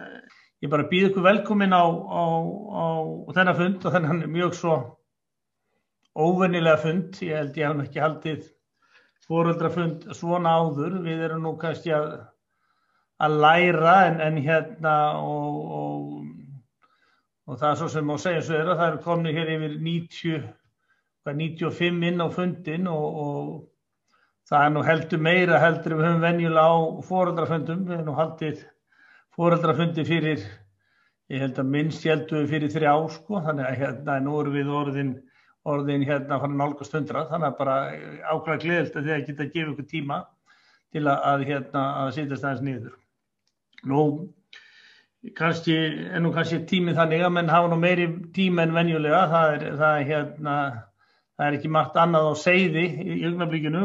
ég bara býð ykkur velkomin á þennan fund og þennan mjög svo óvenjulega fund. Ég held ég hef ekki haldið foreldrafund svona áður. Við erum nú kannski að læra en hérna og það svo sem má segja svo að það eru komnir hér yfir 95 inn á fundin og það er nú heldur meira heldur við höfum venjulega á foreldrafundum. Við höfum nú haldið foreldrafundi fyrir, ég held að minnst heldur við fyrir 3 ár sko, þannig að hérna nú erum við orðin hérna fann nálgast 100, þannig að bara ákveðlega gleðilt að þið geta að gefa ykkur tíma til að sitjast aðeins niður. Nú, kannski tíminn þannig að menn hafa nú meiri tíma en venjulega, það er ekki margt annað á seiði í augnablikinu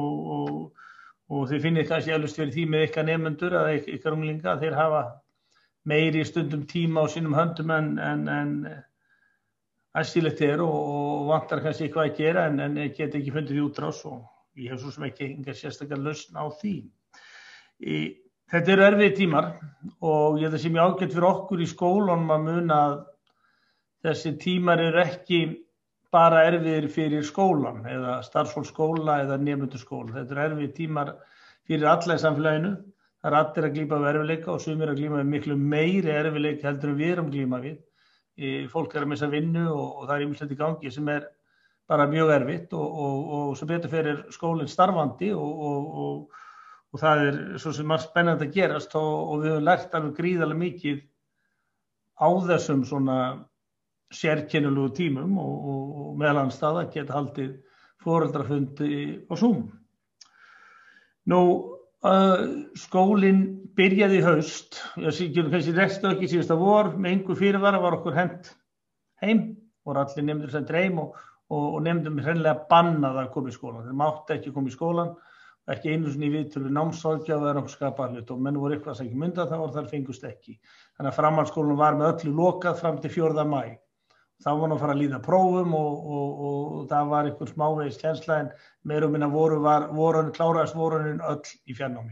og þið finnið kannski eflaust fyrir því með ykkar nemendur eða ykkar unglinga, þeir hafa meiri stundum tíma á sínum höndum en æskilegt er og vantar kannski eitthvað að gera en geta ekki fundið útrás og ég hef svo sem ekki enga sérstaklega lausn á því. Þetta eru erfiðir tímar og ég held að sé mjög ágætt fyrir okkur í skólanum að muna að þessi tímar eru ekki bara erfiðir fyrir skólan eða starfsfólk skóla eða nemendur skóla. Þetta eru erfiðir tímar fyrir alla í samfélaginu. Það eru allir að glíma við erfiðleika og sumir að glíma við miklu meiri erfiðleika heldur en við erum að glíma við. Fólk er að missa vinnu og það er ýmislegt í gangi sem er bara mjög erfitt og sem betur fyrir skólinn starfandi og það er svo sem margt spennandi að gerast og við höfum lært alveg gríðarlega mikið á þessum svona sérkennilegu tímum og meðal annars það að geta haldið foreldrafundi á Zoom. Nú, skólinn byrjaði í haust, kannski restu ekki síðasta vor, með engu fyrirvara var okkur hent heim, voru allir nemendur sendir heim og nemendum hreinlega bannað að koma í skólan. Þeir mátti ekki koma í skólan, ekki einu sinni í viðtölu námsráðgjafa eða nokkuð skapaðar hlut og menn voru eitthvað sem ekki myndað það og þar fengust ekki. Þannig að framhaldsskólinn var með öllu lokað fram til 4. maí. Þá var nú að fara að líða prófum og það var einhver smávegis kennsla en meira og minna kláraðist vorunin öll í fjarnámi.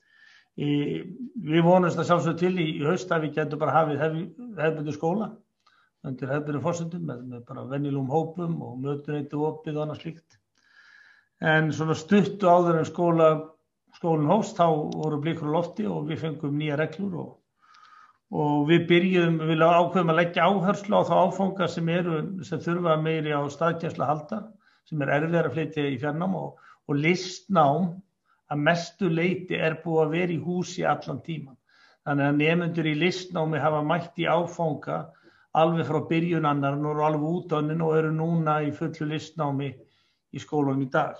Við vonumst að sjálfsögðu til í haust að við getum bara hafið hefðbundið skóla undir hefðbundið forsendum með bara venjulegum hópum og mötuneytu opið og annað slíkt. En svona stuttu áður en skólinn hófst þá voru blikur á lofti og við fengum nýja reglur og við ákveðum að leggja áherslu á þá áfanga sem þurfa meiri á staðkennslu að halda, sem erfiðara að flytja í fjarnám og listnám að mestu leyti er búið að vera í húsi allan tíman. Þannig að nemendur í listnámi hafa mætt í áfanga alveg frá byrjun annar og eru alveg útönnin og eru núna í fullu listnámi í skólanum í dag.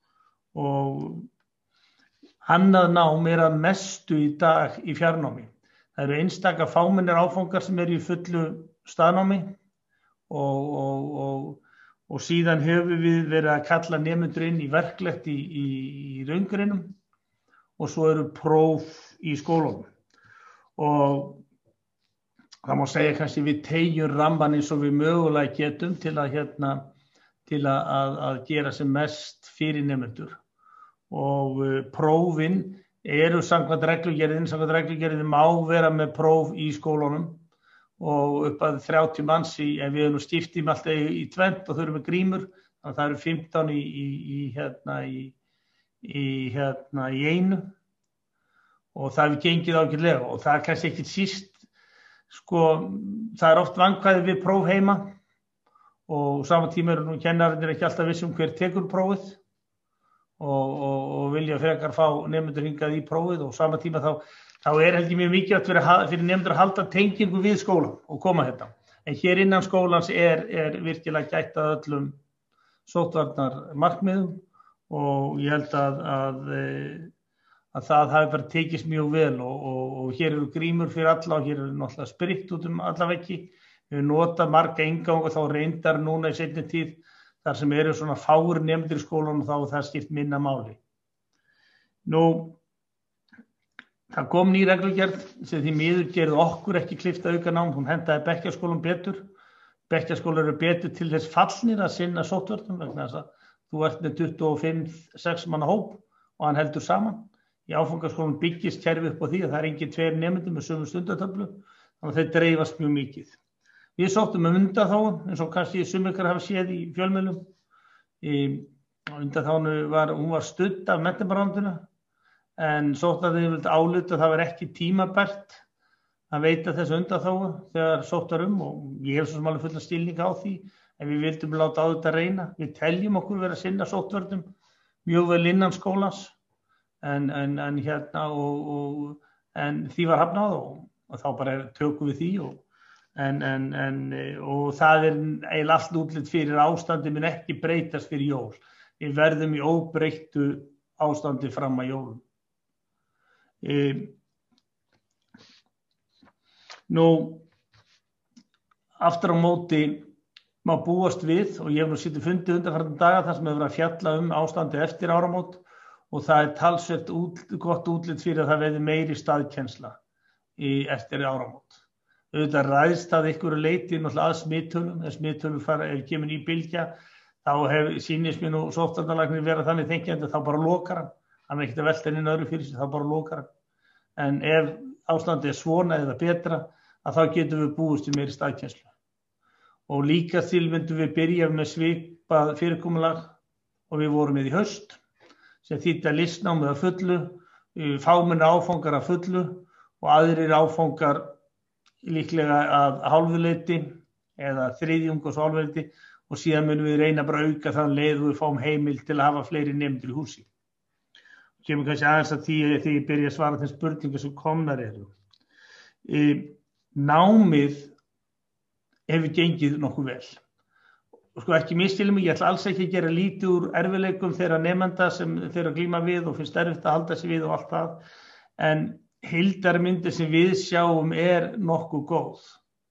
Og annað nám að mestu í dag í fjarnámi. Það eru einstaka fámennir áfangar sem eru í fullu staðnámi og síðan höfum við verið að kalla nemendur inn í verklegt í raungreinum og svo eru próf í skólanum. Og það má segja kannski við teygjum ramman eins og við mögulega getum til að gera sem mest fyrir nemendur. Og prófin eru samkvæmt reglugerðin má vera með próf í skólanum og upp að 30 manns en við erum skipt alltaf í tvennt og þau eru með grímur, þannig að það eru 15 í einu og það hefur gengið ágætlega og það er kannski ekki síst, sko, það er oft vandkvæði við próf heima og saman tíma eru nú kennararnir ekki alltaf viss hver tekur prófið og vilja frekar fá nemendur hingað í prófið og saman tíma þá er held ég mjög mikilvægt fyrir nemendur að halda tengingu við skólann og koma hérna. En hér innan skólans er virkilega gætt að öllum sóttvarnar markmiðum og ég held að það hafi bara tekist mjög vel og hér eru grímur fyrir alla og hér eru náttúrulega spritt út alla veggi. Við notað marga innganga og þá reyndar núna í seinni tíð þar sem eru svona fáir nemendur í skólanum og þá það skipt minna máli. Nú, það kom ný reglugerð sem því miður gerði okkur ekki kleift að auka nám, hún hentaði bekkjarskólum betur. Bekkjarskólar eru betur til þess fallnir að sinna sóttvörnum vegna þess að þú ert með 25-6 manna hóp og hann heldur saman. Í í áfangaskólanum byggist kerfi upp á því að það er engin 2 nemendur með sömu stundatöflu, þannig að þeir dreifast mjög mikið. Við sóttum undanþágu, eins og kannski sumir ykkar hafa séð í fjölmiðlum. Undanþágunni hún var studd af menntamálaráðuneytinu, en sóttvarnayfirvöld álitu að það var ekki tímabært að veita þessu undanþágu þegar sótt var og ég hef svo sem alveg fulla skilning á því, en við vildum láta á þetta reyna. Við teljum okkur vera að sinna sóttvörnum mjög vel innan skólans, en því var hafnað og þá bara tökum við því og það eiginlega allt útlit fyrir ástandi mun ekki breytast fyrir jól. Við verðum í óbreyttu ástandi fram að jólum. Nú, aftur á móti má búast við, og ég hef nú sitið fundið undanfarna daga þar sem hefur verið að fjalla ástandið eftir áramót, og það talsvert gott útlit fyrir að það verði meiri staðkennsla eftir áramót. Auðvitað ræðst það einhverju leyti náttúrulega að smittölum, ef smittölur ef kemur í bylgja, þá sýnist mér nú sóttvarnalæknir vera þannig þenkjandi að þá bara lokar hann er ekkert að velta inn öðru fyrir sig, þá bara lokar hann. En ef ástandið er svona eða betra, að þá getum við búist í meiri staðkennslu. Og líka til myndum við byrja með svipað fyrirkomulag og við vorum með í haust, sem þýddi að listnámið að fullu, fámennir áfangar að fullu og aðrir áfangar líklega að hálfuleyti eða þriðjungs hálfuleyti, og síðan munum við reyna bara að auka þann leið og við fáum heimild til að hafa fleiri nemendur í húsi. Kemur kannski aðeins að því þegar ég byrja að svara þeim spurningum sem komnar eru. Námið hefur gengið nokkuð vel. Sko ekki misskilja mig, ég ætla alls ekki að gera lítið úr erfiðleikum þeirra nemenda sem þeirra glíma við og finnst erfitt að halda sig við og allt það, en heildarmyndin sem við sjáum nokkuð góð.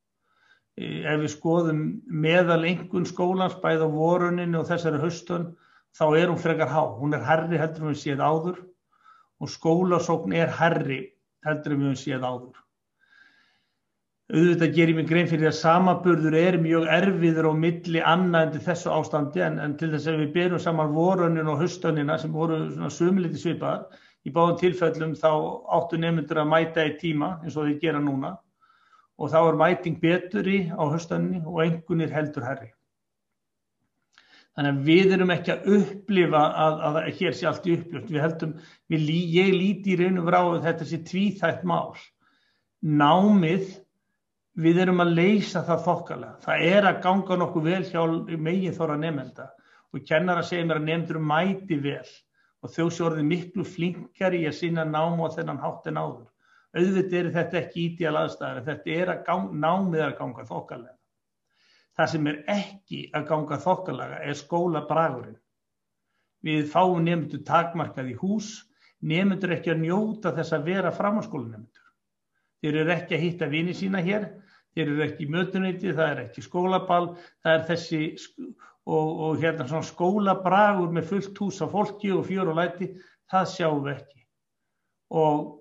Ef við skoðum meðaleinkunn skólans bæði á voruninu og þessari haustun, þá hún frekar há. Hún hærri heldur en við séð áður og skólasókn hærri heldur en við séð áður. Auðvitað gerir mig grein fyrir að samanburður mjög erfiður á milli annað en til þessu ástandi, en til þess að við berum saman voruninu og haustunina sem voru svona sumlítið svipaðar, í báðum tilfellum þá áttu nemendur að mæta í tíma eins og þeir gera núna, og þá mæting betri á haustuninni og einkunnir heldur hærri. Þannig að við erum ekki að upplifa að hér sé allt í upplöft. Ég líti í raun og veru á að þetta sé tvíþætt mál. Námið, við erum að leysa það þokkalega. Það að ganga nokkuð vel hjá meginþorra nemenda og kennara segir mér að nemendur mæti vel og þau séu orðið miklu flinkari í að sinna námi á þennan hátt en áður. Auðvitað þetta ekki ídeal aðstæður, þetta námið að ganga þokkalega. Það sem ekki að ganga þokkalega skólabragurinn. Við fáum nemendur takmarkað í hús, nemendur ekki að njóta þess að vera framhaldsskólanemendur. Þeir eru ekki að hitta vini sína hér, þeir eru ekki í mötuneyti, það ekki skólaball, það þessi og svona skólabragur með fullt hús af fólki og fjör og læti, það sjáum við ekki. Og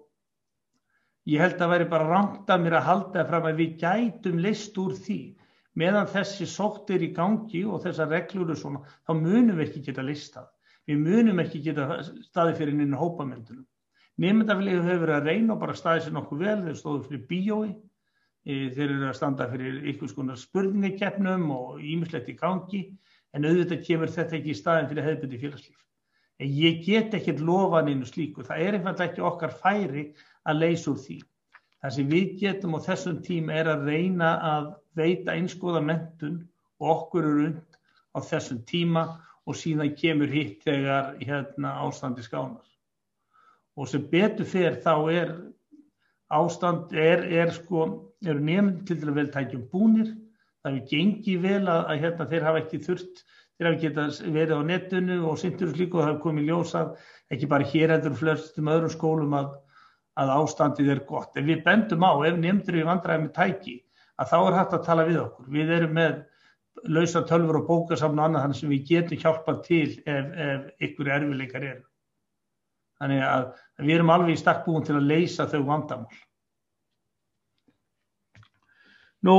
ég held að væri bara rangt að mér að halda fram að við gætum leyst úr því. Meðan þessi sótt í gangi og þessar reglur og svona, þá munum við ekki geta leyst það. Við munum ekki geta staðið fyrir neinu hópamyndunum. Nemendafélagið hefur verið að reyna og bara staðið sér nokkuð vel, þeir stóðu fyrir bíói, þeir eru að standa fyrir einhvers konar spurningakeppnum og ýmislegt í gangi, en auðvitað kemur þetta ekki í staðinn fyrir hefðbundið félagslíf. En ég get ekkert lofað neinu slíku, það einfaldlega ekki okkar færi að leysa úr því. Það sem við getum á þessum tím að reyna að veita einskoða menntun og okkur unnt á þessum tíma og síðan kemur hitt þegar ástandi skánar. Og sem betur fer þá ástand eru nemendur til að vel tækjum búnir. Það hefur gengið vel að þeir hafa ekki þurft, þeir hafa getað verið á netinu og sintur og slíku og það hefur komið ljós að ekki bara hér heldur flestum öðrum skólum að ástandið gott. En við bendum á, ef nemendur við vandræðum með tæki, að þá hægt að tala við okkur. Við erum með lausa tölvur og bókasafn og annað þannig sem við getum hjálpað til ef ykkur erfiðleikar eru. Þannig að við erum alveg í stakk búin til að leysa þau vandamál. Nú,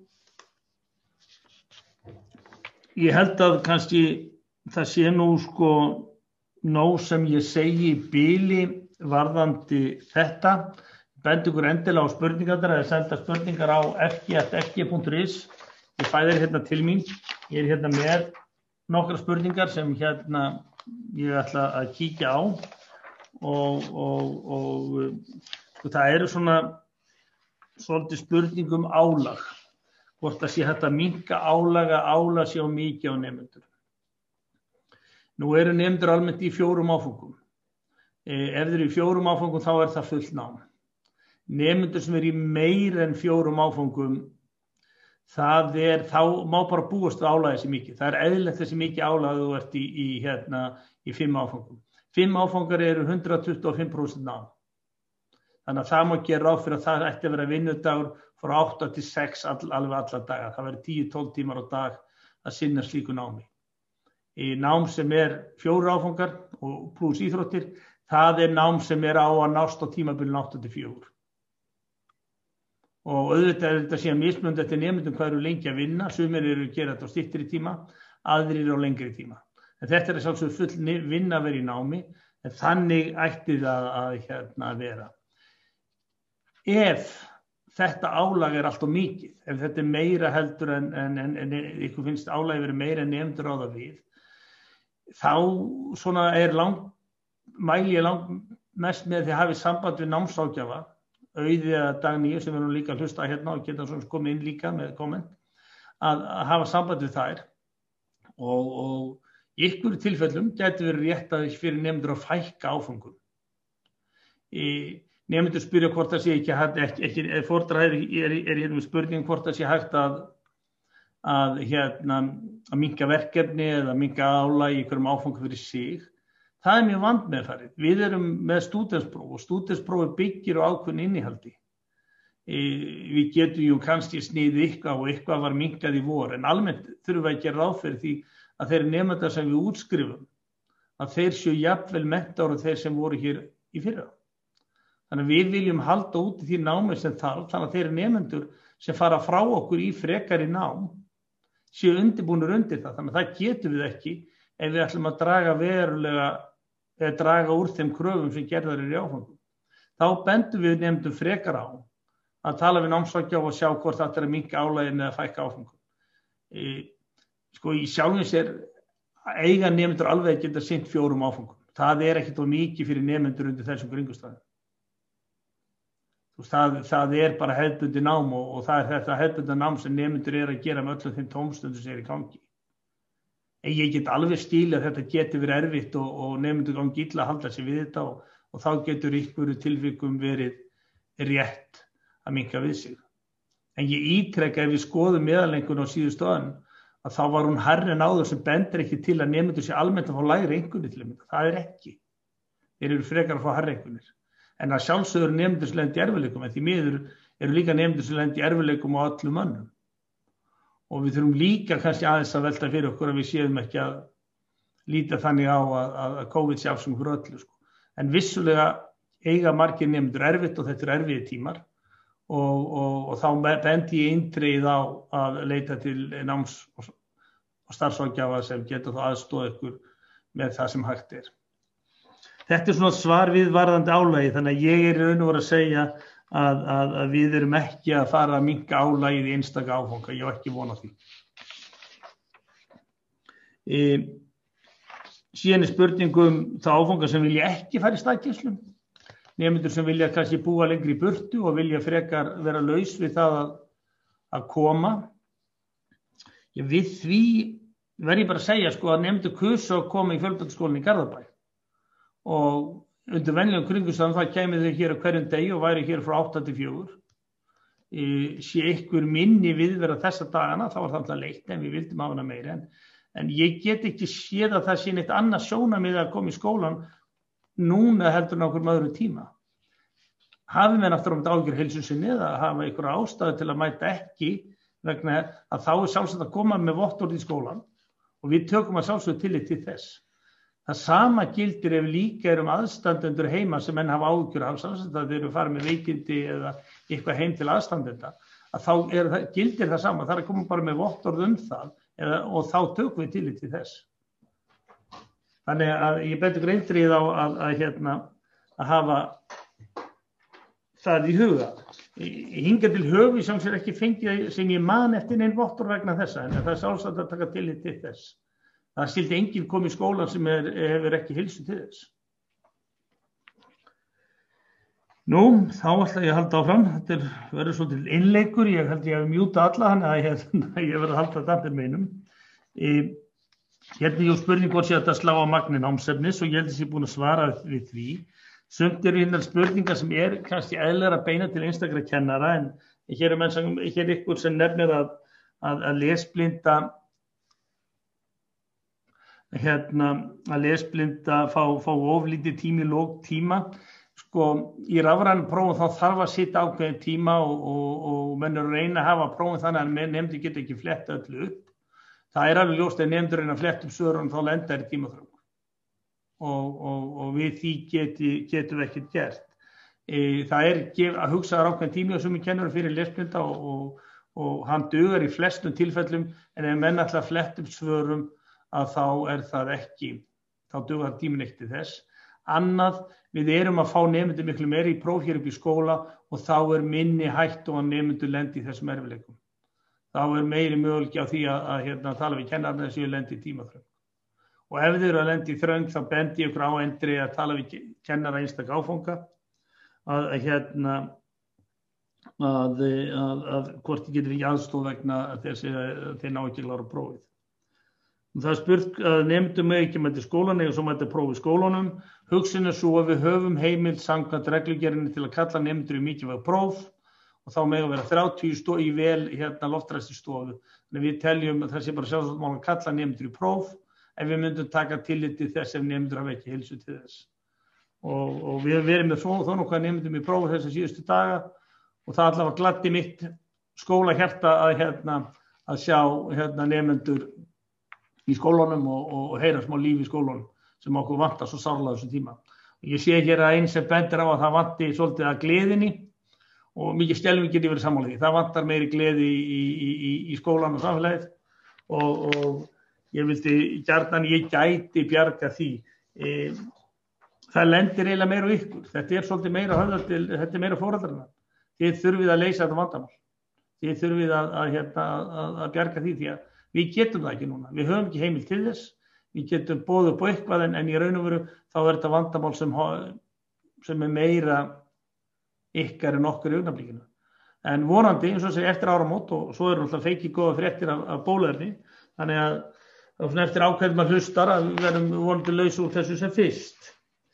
ég held að kannski það sé nú nóg sem ég segi í bili varðandi þetta. Bendi ykkur endilega á spurningarnar eða senda spurningar á fg@fg.is. Ég fæ þér hérna til mín. Ég hérna með nokkra spurningar sem hérna ég ætla að kíkja á og það eru svona svolítið spurningum álag. Hvort það sé hægt að minnka álag sé á mikið á nemendur. Nú eru nemendur almennt í 4 áföngum. Ef þeir eru í 4 áföngum þá það fullt nám. Nemendur sem eru í meir en 4 áföngum, þá má bara búast við álagið sé mikið. Það eðlilegt þessi mikið álag þú ert í 5 áföngum. 5 áfangar eru 125% nám. Þannig að það má gera ráð fyrir að það ætti að vera vinnudagur frá 8 til 6 alveg alla daga. Það verður 10-12 tímar á dag að sinna slíku námi. Í nám sem 4 áfangar og pluss íþróttir, það nám sem á að nást á tímabilinu 8 til 4. Og auðvitað þetta síðan mismunandi eftir nemendum hvað eru lengi að vinna. Sumir eru að gera þetta á styttri tíma, aðrir á lengri tíma. En þetta sjálfsögðu full vinna að vera í námi, en þannig ætti það að vera. Ef þetta álag allt of mikið, ef þetta meira heldur en ykkur finnst álagi verið meira en nemendur á það við, þá svona mæli ég mest með því að hafi samband við námsráðgjafa, Auði eða Dagný sem við líka að hlusta hérna og geta svona komið inn líka með komment, að hafa samband við þær og í ykkur tilfellum gæti verið rétt að fyrir nemendur að fækka áföngum. Nemendur spyrja hvort það sé ekki fordræðir hérna með spurning hvort það sé hægt að minnka verkefni eða minnka álag í einhverjum áfangum fyrir sig. Það mjög vandmeðfarið. Við erum með stúdentspróf og stúdentsprófi byggir á ákveðnu innihaldi. Við getum kannski sniðið eitthvað og eitthvað var minnkað í vor, en almennt þurfum við að gera ráð fyrir því að þeir nemendar sem við útskrifum, að þeir séu jafnvel menntaðir og þeir sem voru hér í fyrra. Þannig að við viljum halda út í því námi sem þarf, þannig að þeir nemendur sem fara frá okkur í frekari nám séu undirbúnir undir það. Þannig að það getum við ekki ef við ætlum að draga úr þeim kröfum sem gerðar í áfangum. Þá bendum við nemendum frekar á að tala við námsráðgjafa og sjá hvort þetta að minnka álagið eða fækka áfangum. Í sjálfum sér eiga nemendur alveg að geta sinnt 4 áfangum. Það ekkert of mikið fyrir nemendur undir þessum kringumstæðum. Það bara hefðbundið nám og það þetta hefðbundið nám sem nemendur að gera með öllum þeim tómstundum sem í gangi. En ég get alveg skilið að þetta geti verið erfitt og nemendur gangi illa að halda sig við þetta og þá getur einhverju tilvikum verið rétt að minnka við sig. En ég ítreka ef við skoðum meðalengun á síðustu árin að þá var hún hærri en áður sem bendir ekki til að nemendur sé almennt að fá lægri einkunnir til að mynda. Það ekki. Þeir eru frekar að fá hærri einkunnir. En að sjálfsögðu eru nemendur sem lenda í erfiðleikum, en því miður eru líka nemendur sem lenda í erfiðleikum á öllum mönnum. Og við þurfum líka kannski aðeins að velta fyrir okkur að við séum ekki að líta þannig á að COVID sé afsöngum fyrir öllu. En vissulega eiga margir nemendur erfitt og þetta erfiðir tímar og þá bendi ég eindregið á að leita til náms- og starfsráðgjafa sem geta þá aðstoða ykkur með það sem hægt er. Þetta svona svar við varðandi álagi, þannig að ég í raun og veru að segja að við erum ekki að fara að minnka álagið í einstaka áfanga, ég ekki vona því. Síðan spurningum þá áfanga sem vilja ekki fara í staðgeislun. Nemendur sem vilja kannski búa lengri í burtu og vilja frekar vera laus við það að koma. Við því verð ég bara að segja að nemendur kusu að koma í fjölbrautaskólann í Garðabæ. Og undir venjulegum kringumstæðum það kæmi þau hér á hverjum degi og væri hér frá 8 til 4. Sé ykkur minni viðvera þessa dagana, þá var það alltaf leitt en við vildum hafa hana meira. En ég get ekki séð að það sé neitt annað sjónarmið að koma í skólan núna heldur en á einhverjum öðrum tíma. Hafi menn aftur á þetta áhyggjur heilsu sinni eða hafa einhverja ástæðu til að mæta ekki vegna að þá sjálfsagt að koma með vottorð í skólan og við tökum að sjálfsögðu tillit til þess. Það sama gildir ef líka aðstandendur heima sem menn hafa áhyggjur af, samsagt að þeir eru farið með veikindi eða eitthvað heim til aðstandenda, að þá gildir það sama, það að koma bara með vottorð það og þá tökum við tillit til þess. Þannig að ég betur greindrið á að hafa það í huga. Hingað til höfum við sem sér ekki fengið sem ég man eftir neinn vottur vegna þessa, en það sjálfsagt að taka tillit til þess. Það skyldi enginn koma í skólan sem hefur ekki heilsu til þess. Nú, þá ætla ég að halda áfram. Þetta verður svolítið innleikur. Ég held ég að mjúta alla, þannig að ég verður að halda þetta fyrir meinum. Hérna ég spurning hvort sé að slá á magni námsefnis og ég held að ég er búin að svara við því. Sumt eru hinnar spurningar sem kannski eðlilega að beina til einstakra kennara, en hér er ykkur sem nefnir að lesblinda að lesblinda fá oflítið tími lóg tíma. Sko, í rafrænum prófum þá þarf að sitja ákveðin tíma og menn eru að reyna að hafa prófum þannig að nefndir geta ekki fletta öllu upp. Það er alveg ljóst að nefndir reyna að fletta upp svörunum þá lendar í tímaþröng. Og við því getum við ekkert gert. Það að hugsa ákveðin tími og sumir kennarar fyrir lesblinda og hann dugar í flestum tilfellum, en ef menn ætla að fletta upp svörum að þá það ekki, þá dugar tíminn ekki til þess. Annað, við erum að fá nemendur miklu meiri í próf hér upp í skóla og þá minni hættu að nemendur lendi í þessum erfiðleikum. Þá meiri möguleiki á því að tala við kennararnir að séu lendi í tímaþröng. Og ef þeir eru að lendi í þröng þá bendi ég ykkur á endri að tala við kennara einstaka áfanga að hvort þið getur ekki aðstoð vegna þess að þeir ná ekki klára prófið. Það er spurt að nemendum ekki mæti skólan eða svo mæti prófi skólanum. Hugsun svo að við höfum heimild samkvæmt reglugerðinni til að kalla nemendur í mikilvæg próf og þá mega vera 30 í vel loftræstistofu. Þannig við teljum að það sé bara sjálfsagt mál að kalla nemendur í próf ef við myndum taka tillit til þess ef nemendur hafa ekki heilsu til þess. Og við verðum með þó nokkað nemendum í próf þessa síðustu daga og það allavega gladdi mitt skólahjarta að sjá nemendur í skólanum og heyra smá líf í skólanum sem okkur vantar svo sárlega þessum tíma. Ég sé hér að einn sem bendir á að það vanti svolítið að gleðinni og mikið skelfing geti verið sammála því. Það vantar meiri gleði í skólan og samfélagið og ég vildi gjarnan ég gæti bjarga því. Það lendir eiginlega meira á ykkur. Þetta svolítið meira þetta er meira foreldrarna. Þið þurfið að leysa þetta vandamál. Þið þurfið að bjarga því að við getum það ekki núna. Við höfum ekki heimild til þess. Við getum boðið upp á eitthvað en í raun og veru þá þetta vandamál sem meira ykkar en okkur í augnablikinu. En vonandi, eins og segja eftir áramót og svo alltaf feikið góða fréttir af bóluefni. Þannig að eftir ákveðum maður hlustar að við verðum vonandi laus úr þessu sem fyrst.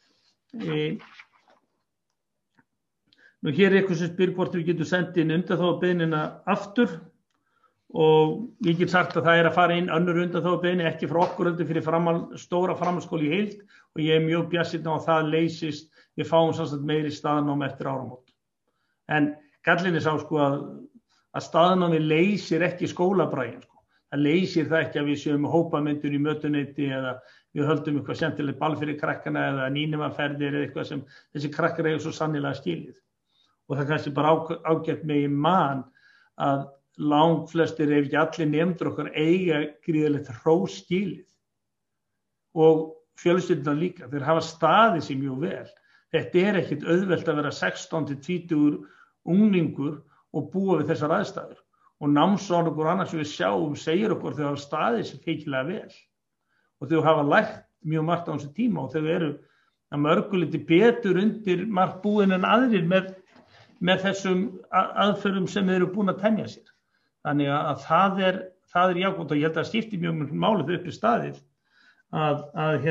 Nú hér er eitthvað sem spyr hvort við getum sendið inn undanþágubeiðnina aftur. Og ég get sagt að það að fara inn önnur undanþágubeiðni ekki frá okkur heldur fyrir stóra framhaldsskóla í heild og ég mjög bjartsýnn á að það leysist, við fáum samsagt meiri staðnám eftir áramót. En gallinn sá að staðnámi leysir ekki skólabraginn. Það leysir það ekki að við séum hópamyndun í mötuneyti eða við höldum eitthvað skemmtilegt ball fyrir krakkana eða nýnumaferðir eða eitthvað sem þessi krakkar eiga svo sannilega skilið. Og það kannski bara ágætt með í man að langflestir ef ekki allir nemendur okkar eiga gríðarlegt hrós skilið og fjölskyldunar líka, þeir hafa staðið sig mjög vel. Þetta ekkert auðvelt að vera 16-20 unglingur og búa við þessar aðstæður og námsárangur annars sem við sjáum segir okkur þau hafa staðið sig feikilega vel og þau hafa lært mjög margt á þessu tíma og þau eru að mörguliti betur undir margt búin en aðrir með þessum aðferðum sem þeir eru búin að temja sér. Þannig að það er jákvæmt og ég held að skipti mjög máli þau upp í staðið að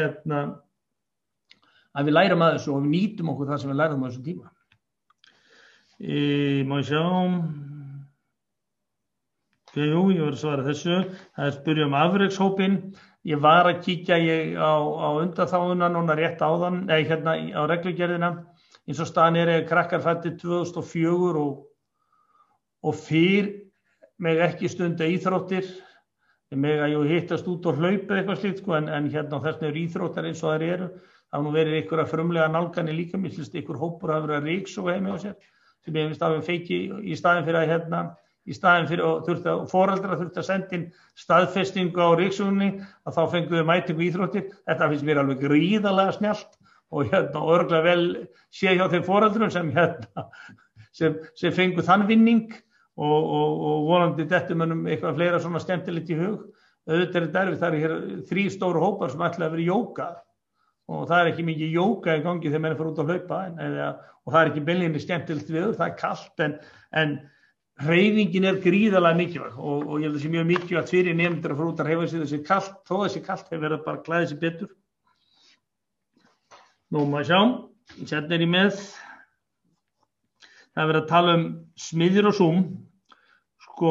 við lærum að þessu og við nýtum okkur það sem við lærum á þessum tíma. Má ég sjá. Jú, ég var að svara þessu. Það spyrja afrekshópinn. Ég var að kíkja á undanþáguna núna rétt áðan, á reglugerðina. Eins og staðan krakkar fæddir 2004 og fyrr meg ekki stunda íþróttir, meg að hittast út og hlaupa eitthvað slíkt, en þessna eru íþróttar eins og þær eru. Það nú verið ykkur að frumlega nálganir líka, mér finnst ykkur hópur að vera ríksuga heimi á sér, sem ég finnst að við feiki í staðin fyrir að foreldrar þurfti að senda inn staðfestingu á ríksugunni, að þá fengum við mætingu íþróttir. Þetta finnst mér alveg gríðarlega snjallt og örugglega vel sé hjá þeim foreldrum sem fengu þann vinning og vonandi dettur mönnum eitthvað fleira svona skemmtilegt í hug. Auðvitað er þetta erfitt, það eru hér 3 stóru hópar sem ætla að vera jóga og það er ekki mikið jóga í gangi þegar menn fara út að hlaupa og það er ekki beinlínis skemmtilegt veður, það er kalt en hreyfingin er gríðarlega mikilvæg og ég held að það sé mjög mikilvægt fyrir nemendur að fara út að hreyfa sig þessi kalt, þó þessi kalt hefur verið bara að klæða sig betur. Nú maður sjá, hérna er ég með, það er verið að tala smiðjur og Zoom, sko,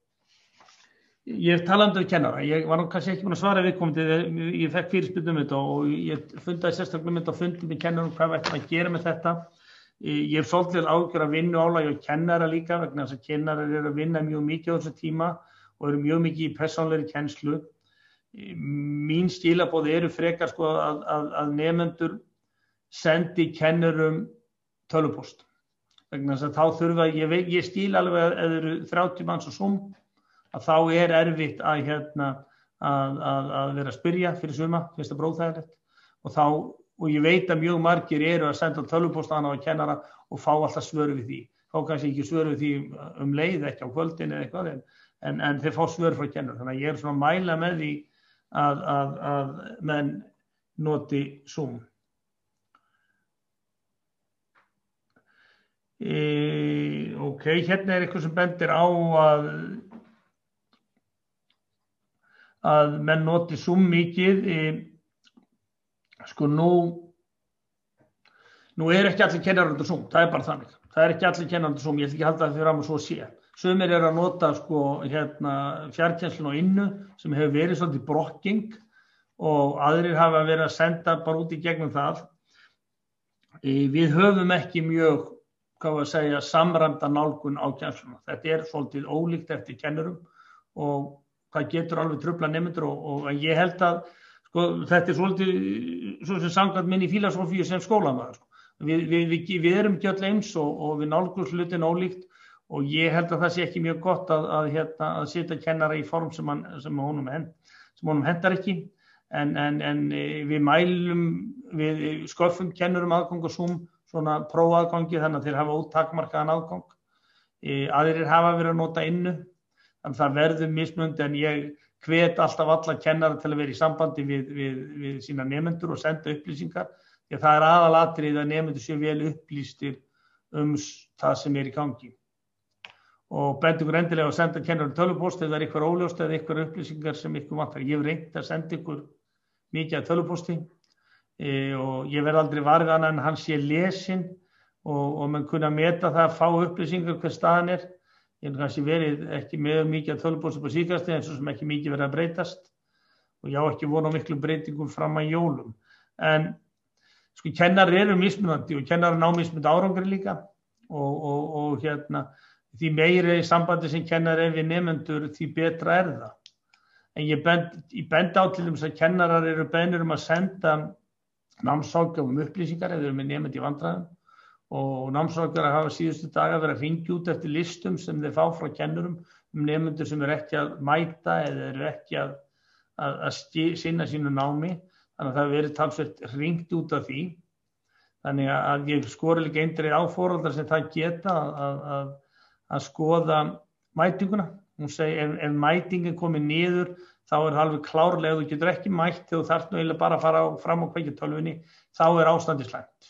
ég hef talað við kennara, ég var nú kannski ekki búin að svara viðkomandi, ég fekk fyrirspurn þetta og ég fundaði sérstaklega á fundum með kennarum hvað við ættum að gera með þetta. Ég hef svolítið áhyggjur af vinnuálagi og kennara líka vegna þess að kennarar eru að vinna mjög mikið á þessu tíma og eru mjög mikið í persónulegri kennslu. Mín skilaboð eru frekar sko að nemendur sendi kennurum tölvupóst. Vegna þess að þá þurfa, ég skil alveg að ef eru 30 manns á Zoom að þá er erfitt að vera að spyrja fyrir suma, finnst það bróðþægilegt og ég veit að mjög margir eru að senda tölvupóstana á kennara og fá alltaf svör við því. Fá kannski ekki svör við því leið, ekki á kvöldin eða eitthvað, en þeir fá svör frá kennara. Þannig að ég er svona að mæla með því að menn noti Zoom. Ok, hérna er eitthvað sem bendir á að menn noti Zoom mikið. Sko nú er ekki allir kennarar undir Zoom, það er bara þannig. Það er ekki allir kennarar undir Zoom, ég ætla ekki að halda það fyrir fram að svo sé. Sumir eru að nota sko fjarkennsluna á Innu sem hefur verið svolítið brokking og aðrir hafa verið að senda bara út í gegnum það. Við höfum ekki mjög, samræmda nálgun á kennsluna. Þetta er svolítið ólíkt eftir kennurum og það getur alveg truflað nemendur og ég held að sko, þetta er svolítið svo sem samkvæmt minni fílósófíu sem skólamaður. Sko. Við erum ekki öll eins og við nálgumst hlutina ólíkt og ég held að það sé ekki mjög gott að setja kennara í form sem honum hentar ekki. En við sköffum kennurum aðgang á Zoom, svona prófaðgangi þannig að þeir hafa ótakmarkaðan aðgang. Aðrir hafa verið að nota Innu, þannig að það verður mismunandi en ég hvet alltaf alla kennara til að vera í sambandi við sína nemendur og senda upplýsingar. Því að það er aðalatriði að nemendur séu vel upplýstir það sem er í gangi. Og bendu ykkur endilega að senda kennarum tölvupóst ef það er eitthvað óljóst eða eitthvað upplýsingar sem ykkur vantar. Ég hef reynt að senda ykkur mikið af tölvupósti og ég verð aldrei varið annað en hann sé lesinn og mann kunna meta það að fá upplýsingar hver staðan er. Ég hef kannski verið ekki með mikið af tölvupósti på síðkastið en svo sem ekki mikið verið að breytast og ég á ekki von á miklu breytingum fram að jólum. En sko kennarar eru mismunandi og kennarar ná mismunandi árangri líka og því meiri sambandi sem kennari er við nemendur því betra er það. En ég bend á til þess að kennarar eru beðnir að senda námsráðgjöfum upplýsingar ef þeir eru með nemend í vandræðum og námsráðgjafar hafa síðustu daga verið að hringja út eftir listum sem þeir fá frá kennurum nemendur sem eru ekki að mæta eða eru ekki að sinna sínu námi. Þannig að það hefur verið talsvert hringt út af því. Þannig að ég skori líka eindregið á foreldra sem það geta að skoða mætinguna. Hún segir ef mætingin komið niður þá er það alveg klárlega, þú getur ekki mætt þegar þú þarft nú eiginlega bara að fara fram á kveikjutölvunni, þá er ástandið slæmt.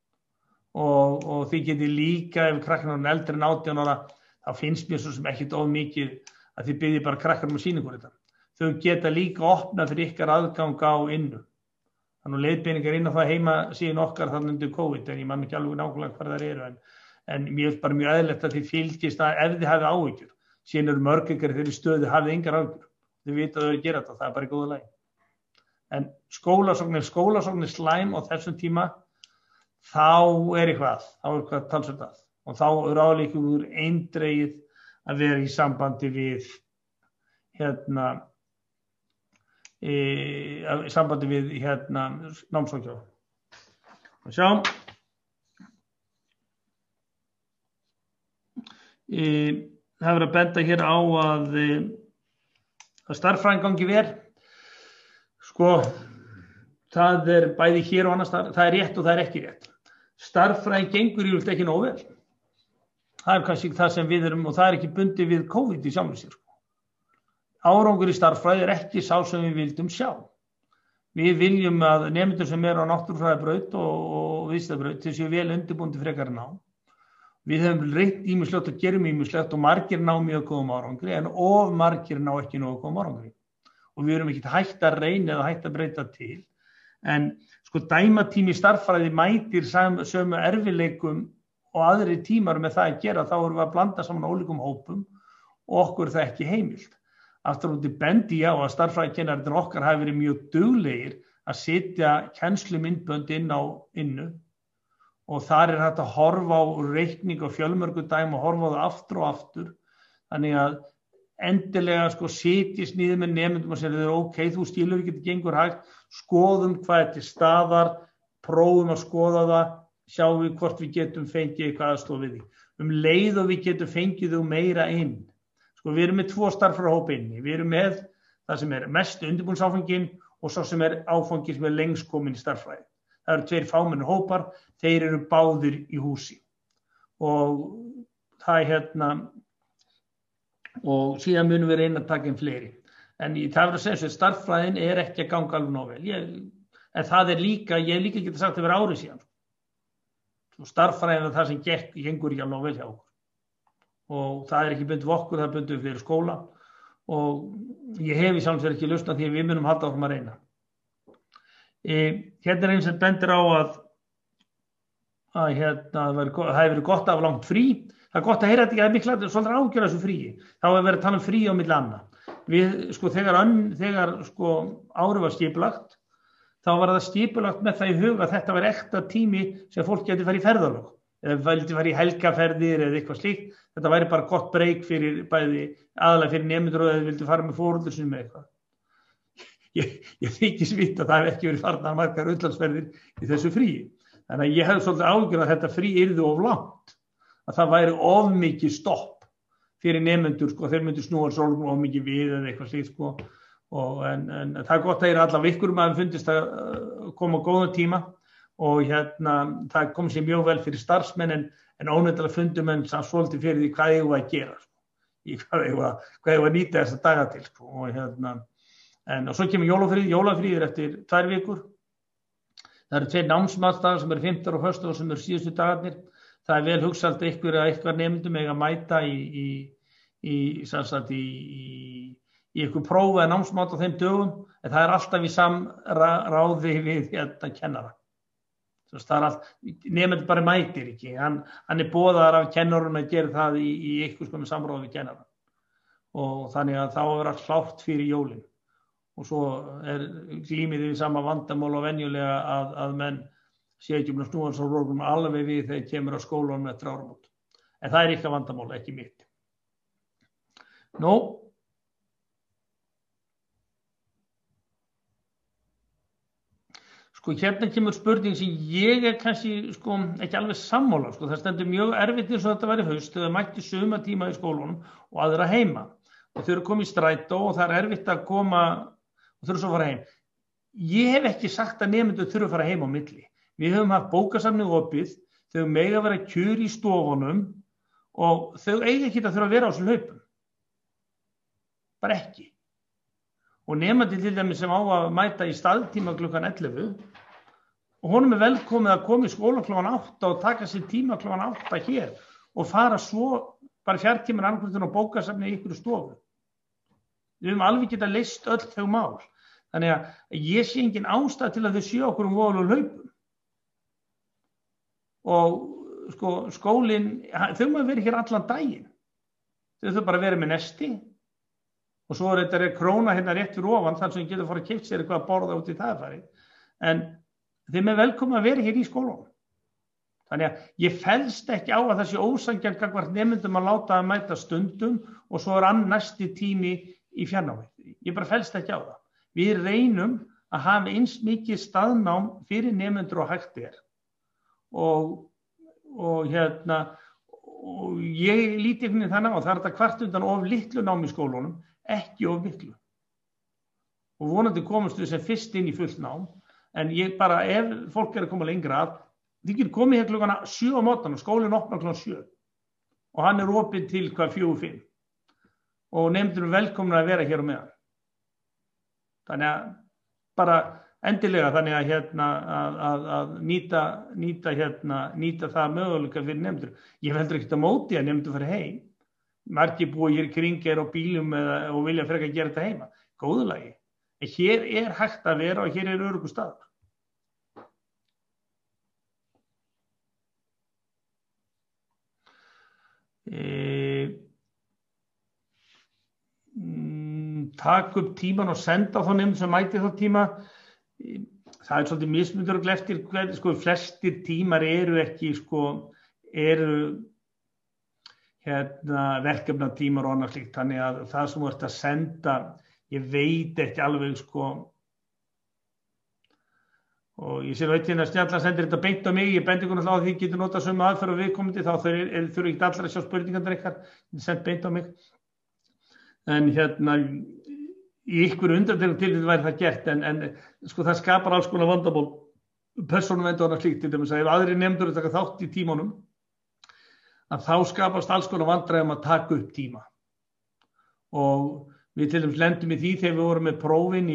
Og þið getið líka ef krakkarnir eru eldri en 18 ára, þá finnst mér svo sem ekkert of mikið að þið biðjið bara krakkarnir sýna ykkur þetta. Þau geta líka opnað fyrir ykkar aðgang á Innu. Þannig leiðbeiningar inn á það heima síðan okkar þarna undir COVID, en ég man ekki alveg nákvæmlega hvar þær eru, en mér finnst bara mjög eðlilegt að þið fylgist að ef þið hafið áhyggjur, síðan eru mörg ykkar í þeirri stöðu hafið engar áhyggjur. Þið vita að þau eru að gera þetta, það er bara í góðu lagi. En skólasókn er slæm á þessum tíma, þá er eitthvað talsvert að. Og þá er ráðleikur eindregið að vera í sambandi við námsráðgjafa. Sjá. Það er verið að benda hér á að starffræðin gangi vel. Sko, það bæði hér og annars, það rétt og það ekki rétt. Stærðfræði gengur yfirleitt ekki nógu vel. Það kannski það sem við erum, og það ekki bundið við COVID í sjálfu sér. Árangur í stærðfræði ekki sá sem við vildum sjá. Við viljum að nemendur sem eru á náttúrufræðibraut og vísindabraut séu vel undirbúnir frekar ná. Við höfum reynt ýmislegt og gerum ýmislegt og margir ná mjög góðum árangri en of margir ná ekki nógu góðum árangri. Og við erum ekki hægt að reyna eða hægt að breyta til. En sko dæmatími í stærðfræði mætir sömu erfiðleikum og aðrir tímar með það að gera, þá erum við að blanda saman ólíkum hópum og okkur það ekki heimilt. Aftur út í bendi á að stærðfræðikennararnir okkar hafi verið mjög duglegir að setja kennslumyndbönd inn á innu og þar hægt að horfa á reikning og fjölmörgu dæmi og horfa á það aftur og aftur. Þannig að endilega sko setjist niður með nemendum og segja ok, þú skilur ekki, þetta gengur hægt, skoðum hvað til staðar, prófum að skoða það, sjáum við hvort við getum fengið eitthvað aðstoð við því. Leið og við getum fengið þau meira inn. Sko við erum með 2 stærðfræðihópa inni. Við erum með það sem mest undirbúningsáfanginn og svo sem áfanginn sem lengst komin í stærðfræði. Það eru 2 fámennir hópar, þeir eru báðir í húsi. Og það og síðan munum við reyna að taka inn fleiri. En það verður að segja að stærðfræðin ekki að ganga alveg nóg vel. En það líka, ég líka geta sagt að vera árið síðan. Stærðfræðin það sem gengur ekki alveg nóg vel hjá okkur. Og það ekki bundið okkur, það bundið fyrir skóla og ég hef í sjálfs vegar ekki lausn á því að við munum halda áfram að reyna. Hérna eins sem bendir á að það hefur verið gott að hafa langt frí. Það gott að heyra þetta ekki að mikla svolítið ágjöra þessu fríi. Þá hefur verið að tala frí á milli anna. Við, þegar árið var skipulagt, þá var það skipulagt með það í huga að þetta var ekta tími sem fólk geti farið í ferðalög. Eða vildi fara í helgaferðir eða eitthvað slíkt. Þetta væri bara gott breyk fyrir bæði aðalega fyrir nemendur og eða vildi fara með foreldrum sínum með eitthvað. Ég þykist vita að það hef ekki verið farnar margar utlandsferðir í þessu fríi. Þannig að ég hef svolítið ágjörð að þetta frí yrði of langt. Að það væri of mikið stopp fyrir nemendur, sko, þeir myndu snúa sólum of mikið við eða eitthvað slíkt, sko. En það gott að ykkur vikkurum að fundist að koma á góðum tíma. Og það kom sér mjög vel fyrir starfsmenn en ónefndilega fundum en svolítið fyrir því hvað eigum við að gera, hvað eigum við að nýta þessa daga til, og svo kemur jólafríður eftir 2 vikur. Það eru 2 námsmatsdagar sem eru 5. og 1. og sem eru síðustu dagarnir. Það vel hugsað eitthvað nemendum eiga að mæta í eitthvað prófa eða námsmat á þeim dögum, en það alltaf í samráði við kennara. Nemendur bara mætir ekki, hann boðaður af kennurum að gera það í eitthvað svona samráð við kennara og þannig að þá allt klárt fyrir jólin og svo glímið við sama vandamál og venjulega að menn sé ekki að snúa svo rógum alveg við þegar kemur á skólanum eftir áramót. En það ykkar vandamál, ekki mitt. Sko hérna kemur spurning sem ég kannski ekki alveg sammála. Það stendur mjög erfitt eins og þetta væri haust þegar mætti suma tíma í skólanum og aðra heima. Og þau eru komið í strætó og það erfitt að koma og þurfa svo að fara heim. Ég hef ekki sagt að nemendur þurfa að fara heim á milli. Við höfum haft bókasafnið opið, þau mega vera kjur í stofunum og þau eiga ekki að þurfa að vera á þessum hlaupum. Bara ekki. Og nemandi til dæmis sem á að mæta í staðtíma klukkan 11 og honum velkomið að koma í skóla klukkan 8 og taka sér tíma klukkan 8 hér og fara svo bara fjartímar annarkvöldin og bókasafni í ykkur stofu. Við höfum alveg getað leyst öll þau mál. Þannig að ég sé engin ástæða til að þau séu okkur voðalegum hlaupum. Og skólinn, þau maður verið hér allan daginn. Þau þurfa bara að vera með nesti. Og svo þetta króna hérna rétt fyrir ofan þar sem ég getur fara að keypt sér eitthvað að borða út í það farið. En þeim velkomin að vera hér í skólanum. Þannig að ég fellst ekki á að það sé ósanngjarnt gagnvart nemendum að láta að mæta stundum og svo næsti tími í fjarnámi. Ég bara fellst ekki á það. Við reynum að hafa eins mikið staðnám fyrir nemendur og hægt og ég líti einhvern veginn þannig á það þetta kvart undan of litlu nám í skólunum, ekki of miklu. Og vonandi komumst við sem fyrst inn í fullt nám, en ég bara, ef fólk að koma lengra að, þið getur komið hér klukkan 7 á morgun og skólinn opnar klukkan 7 og hann opinn til 4-5 og nemendur velkomna að vera hér á meðan. Þannig að bara endilega þannig að nýta það möguleika fyrir nemendur. Ég heldur ekkert á móti að nemendur fari heim. Margir búa hér í kring á bílum og vilja frekar gera þetta heima. Góðu lagi. En hér hægt að vera og hér öruggur staður. Taka upp tíman og senda þá nemendur sem mæti þá tíma. Það svolítið mismunur og eftir flestir tímar eru ekki verkefnatímar og annað slíkt, þannig að það sem þú ert að senda, ég veit ekki alveg og ég sé veit hérna Snjallan sendir þetta beint á mig, ég bendi ykkur náttúrulega á því að þið getur notað sömu aðferð og viðkomandi, þá þurfa ekki allir að sjá spurningarnar ykkar, þetta sendt beint á mig, en í ykkur undantekningum tilfelli væri það gert, en það skapar alls konar vandamál, persónuvernd og annað slíkt, til dæmis að ef aðrir nemendur taka þátt í tímanum, að þá skapast alls konar vandræði að taka upp tíma. Og við til dæmis lendum í því þegar við vorum með prófin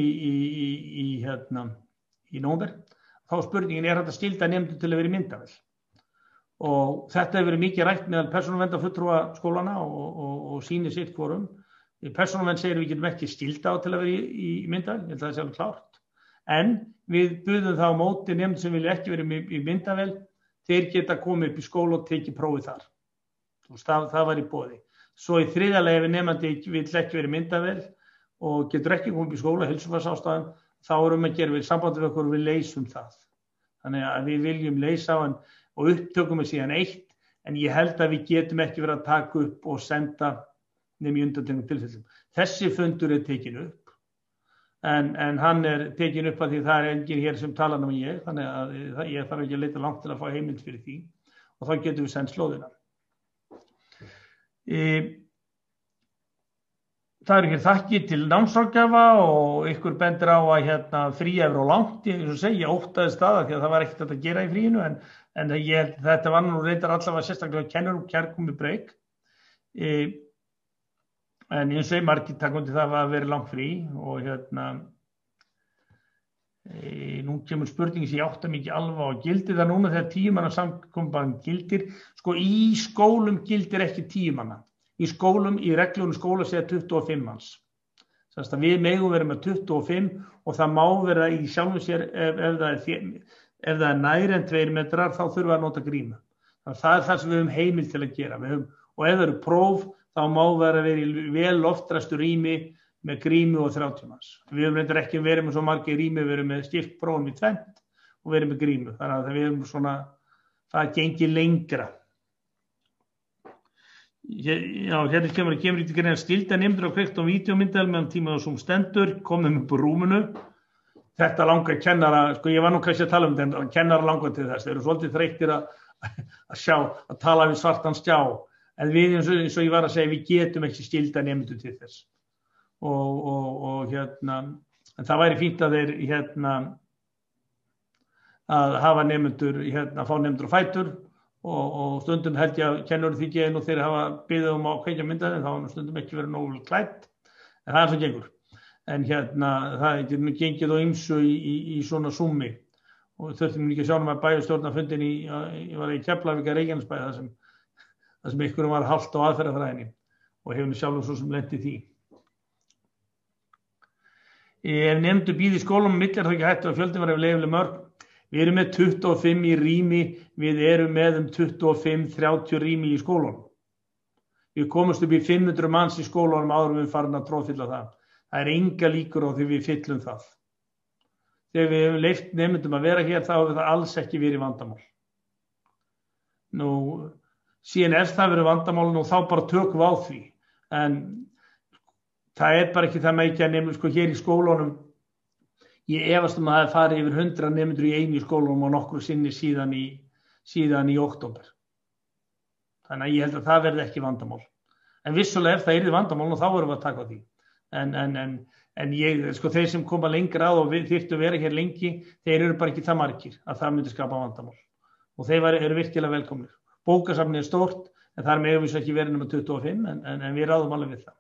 í nóvember, þá spurningin hægt að skylda nemendur til að vera í myndavél. Og þetta hefur verið mikið rætt meðal persónuverndar-fulltrúa skólana og sýnir sitt hvorum. Persónuvernd segir við getum ekki skylda á til að vera í myndavél, ég held að það sé alveg klárt. En við buðum það á móti nemendur sem vilja ekki vera í myndavél, þeir geta komið upp í skóla og tekið prófið þar. Það var í boði. Svo í þriðja lagi ef nemandi vill ekki vera í myndavél og getur ekki komið upp í skóla, heilsufarsástæðum, þá erum við að gera við sambandi við okkur og við leysum það. Þannig að við viljum leysa og upptökum við síðan eitt, en ég held að við getum ekki verið að taka upp og senda nema í undantekningum tilfellum. Þessi fundur tekin upp, en hann tekin upp að því það enginn hér sem talar um ég, þannig að ég þarf ekki að leita langt til að fá heimild fyrir því og þá getum við sendt slóðina. Það eru hér þakkir til námsráðgjafa og ykkur bendir á að fría er á langt, ég óttaðist það því að það var ekkert að gera í fríinu, en þetta var nú reyndar allavega sérstaklega kennurum kærkomi breyk. En eins og margir taka undir það að vera langt frí og nú kemur spurningi sem ég átta mikið alveg á, gildir það núna þegar 10 manna samkomubann gildir? Í skólum gildir ekki 10 manna. Í skólum, í reglunum skóla segja 25 manns. Þannig að við megum vera með 25 og það má vera í sjálfum sér ef það nær en 2 metrar þá þurfa að nota grímu. Þannig að það það sem við höfum heimild til að gera. Og ef það eru próf þá má vera í vel loftræstu rými með grímu og 30 manns. Við höfum reyndar ekki verið með svo margir rými, við erum með skipt prófum í 2 og við erum með grímu. Þannig að við erum það gengir lengra. Hérna kemur í greina skylda nemendur á kveikt á vídeómyndavél meðan tíma og stendur, komum upp úr rúminu. Þetta langar kennara, ég var nú kannski að tala þetta, en kennara langar til þess. Þeir eru svolítið þreyttir að tala við svartan skjá. En við, eins og ég var að segja, við getum ekki skylda nemendur til þess. En það væri fínt að þeir að hafa nemendur, að fá nemendur á fætur og stundum held ég að kennurum þykja og þeir hafa beðið að kveikja myndavél, þá hafa stundum ekki verið nógu klætt, en það svo gengur. En það getur gengið á ýmsu í svona súmi og þurftum ekki að sjá að bæjarstjórnarfundin ég var í Keflavík Reykjanesbæ þar sem einhverjum var hálft á aðferðafræðinni og hefur sjálfur svo sem lent í því. Ef nemendur bíða í skólum milli þá ekki hættu að fjöldin var leyfileg mörg. Við erum með 25 í rými, við erum með 25-30 rými í skólunum. Við komumst upp í 500 manns í skólunum áður við farin að tróðfylla það. Það er enga líkur á því við fyllum það. Þegar við hefum leyft nemendum að vera hér þá hefur það alls ekki verið vandamál. Nú, síðan ef það verið vandamál nú þá bara tökum við á því. En það er bara ekki það með ekki að nefnum hér í skólunum. Ég efast að það fari yfir 100 nemendur í einu skólunum og nokkru sinni síðan í október. Þannig að ég held að það verði ekki vandamál. En vissulega ef það yrði vandamál þá verðum við að taka á því. en ég, sko, þeir sem koma lengra að og þyrftu að vera hér lengi, þeir eru bara ekki það margir að það myndi skapa vandamál og þeir eru virkilega velkomnir. Bókasafnið stórt, en þar megum við svo ekki verið nema 25, en við ráðum alveg við það.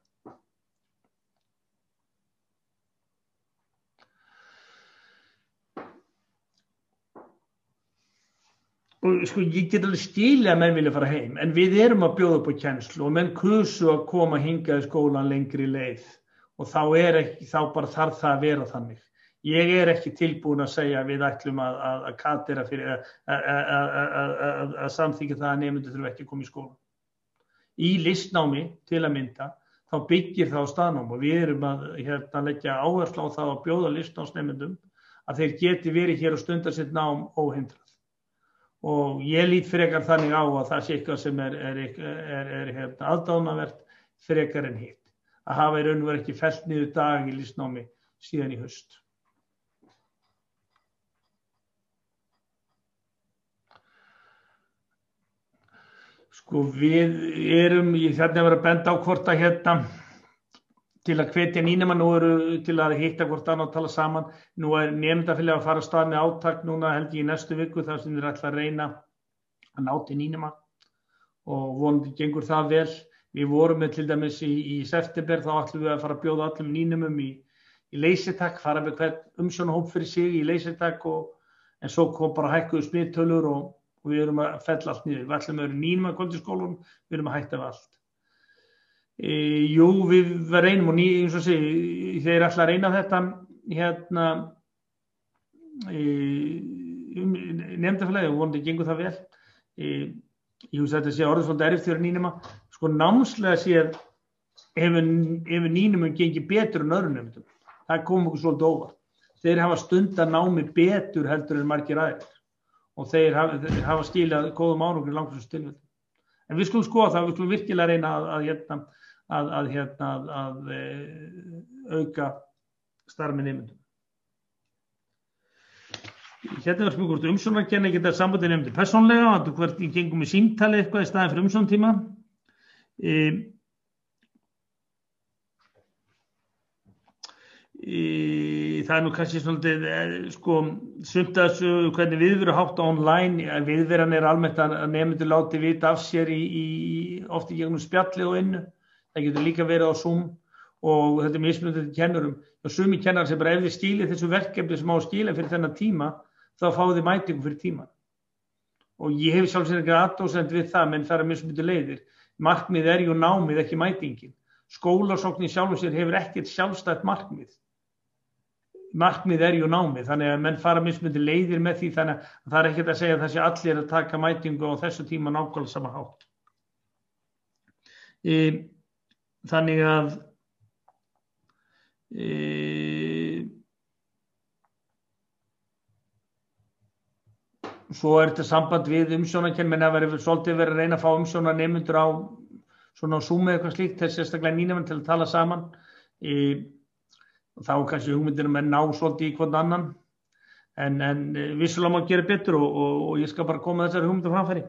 Og sko, ég get alveg skilja að menn vilja fara heim, en við erum að bjóða upp á kennslu og menn kusu að koma hingað í skólan lengri leið og þá bara þarf það að vera þannig. Ég er ekki tilbúin að segja að við ætlum að katera fyrir að samþykkja það að nemendur þurfa ekki að koma í skólan. Í listnámi til að mynda, þá byggir það á staðnám og við erum að leggja áherslu á það að bjóða listnámsnemendum að þeir geti verið hér og stunda sitt nám óhindrað. Og ég lít frekar þannig á að það sé eitthvað sem er aðdáunarvert frekar en hitt. Að hafa í raun og veru ekki fellt niður dag í listnámi síðan í haust. Sko við erum, ég þarna verið að benda á hvort að til að hvetja nýnema, nú eru til að hitta hvort annað og tala saman. Nú er nemendafélagið að fara af stað með átak núna held ég í næstu viku þar sem þeir ætla að reyna að ná til nýnema og vonandi gengur það vel. Við vorum með til dæmis í september, þá ætlum við að fara að bjóða öllum nýnemum í leysitak, fara með hvern umsjónarhóp fyrir sig í leysitak en svo kom bara hækkuðu smittölur og við erum að fella allt niður. Við ætlum að vera nýnema kvöld í skólum, við erum að hætta við allt. Jú, við reynum og eins og segi, þeir ætla að reyna þetta nefndafélagið og vonandi gengur það vel. Ég hugsa að þetta sé orðið svolítið erfitt fyrir nýnema. Sko námslega séð hefur nýnemum gengið betur en öðrum nefndum. Það kom okkur svolítið óvart. Þeir hafa stundað námi betur heldur en margir aðrir og þeir hafa skilað góðum árangri langt frá tilfellum. En við skulum skoða það, við skulum virkilega reyna að auka starf með nemendum. Hérna var spurt hvort umsjónarkenni geta sambandið nemendum persónlega, hvert ég gengum með símtali eitthvað í staðinn fyrir umsjónartíma. Það nú kannski svolítið, sko, sumt að þessu hvernig viðveru hátt online, viðveran almennt að nemendur láti vita af sér oft í gegnum spjallið og innu. Það getur líka verið á Zoom og þetta mismunandi til kennurum. Og sumi kennarar sem bara ef þið skilið þessu verkefni sem á að skila fyrir þennan tíma, þá fáið þið mætingu fyrir tíma. Og ég hef sjálfsagt ekki athugasemd við það, menn það mismunandi leiðir. Markmið jú námið, ekki mætingin. Skólasókn í sjálfu sér hefur ekkert sjálfstætt markmið. Markmið jú námið, þannig að menn fara mismunandi leiðir með því, þannig að það ekkert að segja að það sé allir að taka mætingu á þessu tíma nákvæmlega sama hátt. Þannig að svo þetta samband við umsjónarkenn, menn að svolítið verið að reyna að fá umsjónarnemendur á svona Zoom eða eitthvað slíkt, þess sérstaklega nýnemenn til að tala saman. Þá kannski hugmyndin menn ná svolítið í hvern annan, en vissulega má gera betur og ég skal bara koma þessari hugmyndu framfæri.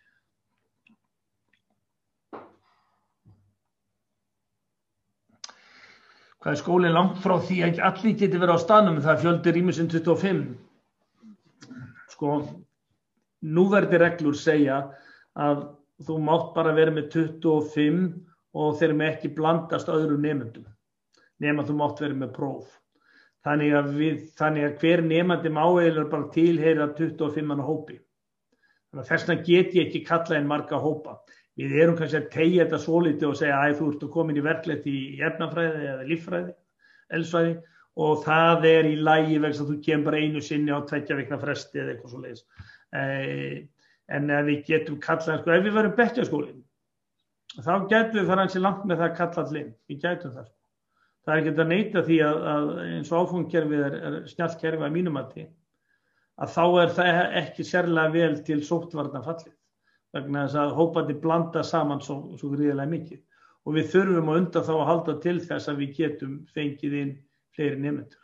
Hvað er skólinn langt frá því að allir geti verið á staðnum, það fjöldi rýmisinn 25. Sko, núverandi reglur segja að þú mátt bara vera með 25 og þeir með ekki blandast öðrum nemendum, nema þú mátt vera með próf. Þannig að hver nemandi má eiginlega bara tilheyra 25 manna hópi. Þannig að þess vegna get ég ekki kalla inn marga hópa. Við erum kannski að teygja þetta svolítið og segja að þú ert komin í verklegt í efnafræði eða líffræði, eðlisfræði og það í lagi vegna að þú kemur bara einu sinni á 2 vikna fresti eða eitthvað svoleiðis. En ef við getum kallað, sko, ef við verum bekkjarskólinn, þá gætum við fara ansi langt með það að kalla allir. Við gætum það. Það ekki að neita því að eins og áfangakerfið snjallt kerfi að mínum mati, að þá það ekki sérlega vel til sóttvarna fallið. Vegna þess að hóparnir blanda saman svo gríðarlega mikið. Og við þurfum að undan þá að halda til þess að við getum fengið inn fleiri nemendur.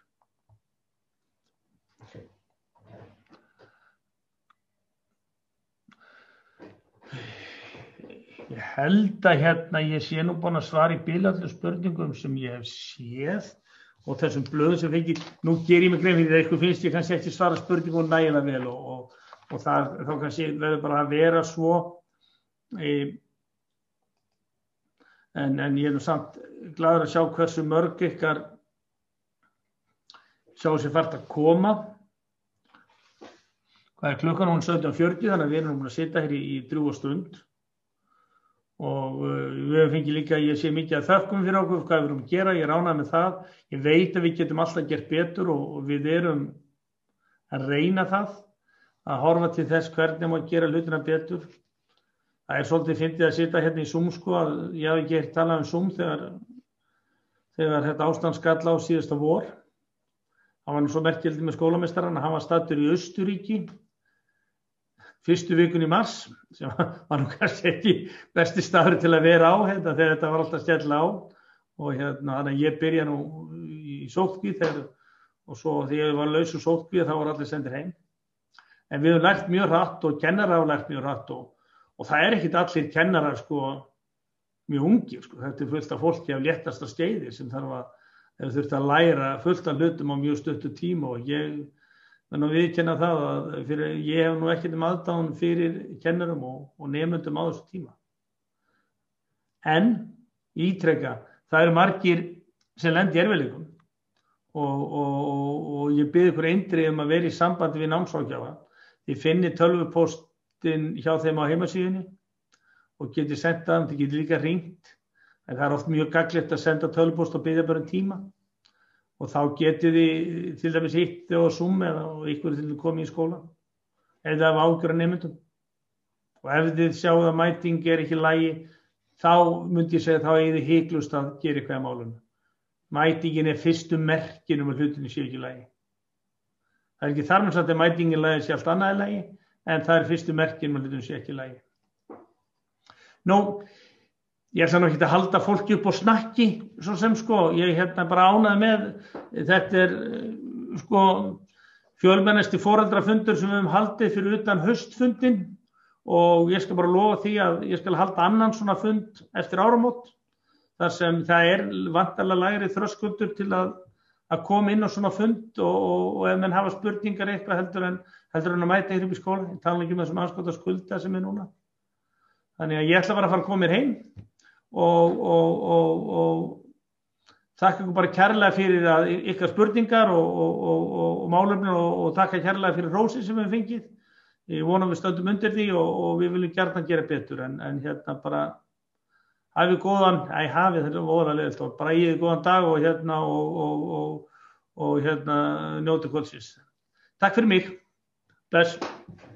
Ég held að hérna ég sé nú búin að svara í bilallum spurningum sem ég hef séð og þessum blöðum sem fengið. Nú ger ég mig grein fyrir það, finnst ég kannski ekki svara spurningum nægilega vel og það þá kannski verður bara að vera svo. En ég nú samt glaður að sjá hversu mörg ykkar sjá sér fært að koma. Hvað klukkan? Hún 17:40, þannig að við erum búin að sitja hér í drjúga stund. Og við höfum fengið líka, ég sé mikið að þökkum fyrir okkur, hvað við erum að gera, ég er ánægður með það. Ég veit að við getum alltaf gert betur og við erum að reyna það, að horfa til þess hvernig maður gera hlutina betur. Það svolítið fyndið að sitja hérna í Zoom sko, að ég hef ekki heyrt talað Zoom þegar þetta ástand skall á síðasta vor. Það var nú svo merkilegt með skólameistarann að hann var staddur í Austurríki fyrstu vikun í mars, sem var nú kannski ekki besti staður til að vera á þegar þetta var alltaf stjalla á og þannig að ég byrja nú í sóttkví og svo þegar ég var laus úr sóttkví þá var allir sendir heim. En við höfum lært mjög hratt og kennarar hafa lært mjög hratt og það ekkert allir kennarar sko mjög ungir sko, þetta fullt af fólki af léttasta skeiði sem þurft að læra fullt af hlutum á mjög stuttu tíma og ég menn að viðkenna það að ég hef nú ekkert aðdáun fyrir kennurum og nemendum á þessu tíma. En ítreka, það eru margir sem lenda í erfiðleikum og ég bið ykkur eindregið að vera í sambandi við námsráðgjafa. Þið finnið tölvupóstinn hjá þeim á heimasíðunni og getið senda þeim, þið getið líka hringt. En það oft mjög gagnlegt að senda tölvupóst og biðja bara tíma. Og þá getið þið til dæmis hitt á Zoom eða ykkur til að koma í skóla eða af ágjörða nemendum. Og ef þið sjáu að mæting ekki í lagi, þá myndi ég segja þá eigið þið hiklaust að gera eitthvað í málunum. Mætingin fyrstu merkin að hlutinni sé ekki í lagi. Það ekki þar með satt að mætingin í lagi sé allt annað í lagi, en það fyrstu merkin að hlutinni sé ekki í lagi. Nú, ég ætla nú ekki að halda fólki upp á snakki, svo sem sko, ég bara ánægð með, þetta sko fjölmennasti foreldrafundur sem við höfum haldið fyrir utan haustfundin og ég skal bara lofa því að ég skal halda annan svona fund eftir áramót, þar sem það vantarlega lægri þröskuldur til að koma inn á svona fund og ef menn hafa spurningar eitthvað heldur en að mæta hér upp í skóla, ég tala ekki um þessum anskota skulda sem núna. Þannig að ég ætla bara að fara að koma mér heim. Og þakka ykkur bara kærlega fyrir ykkar spurningar og málefni og þakka kærlega fyrir hrósið sem við fengið. Ég vona við stöndum undir því og við viljum gjarnan gera betur en bara hafið góðan, þetta var óðarlega bara eigið góðan dag og njótið kvöldsins. Takk fyrir mig. Bless.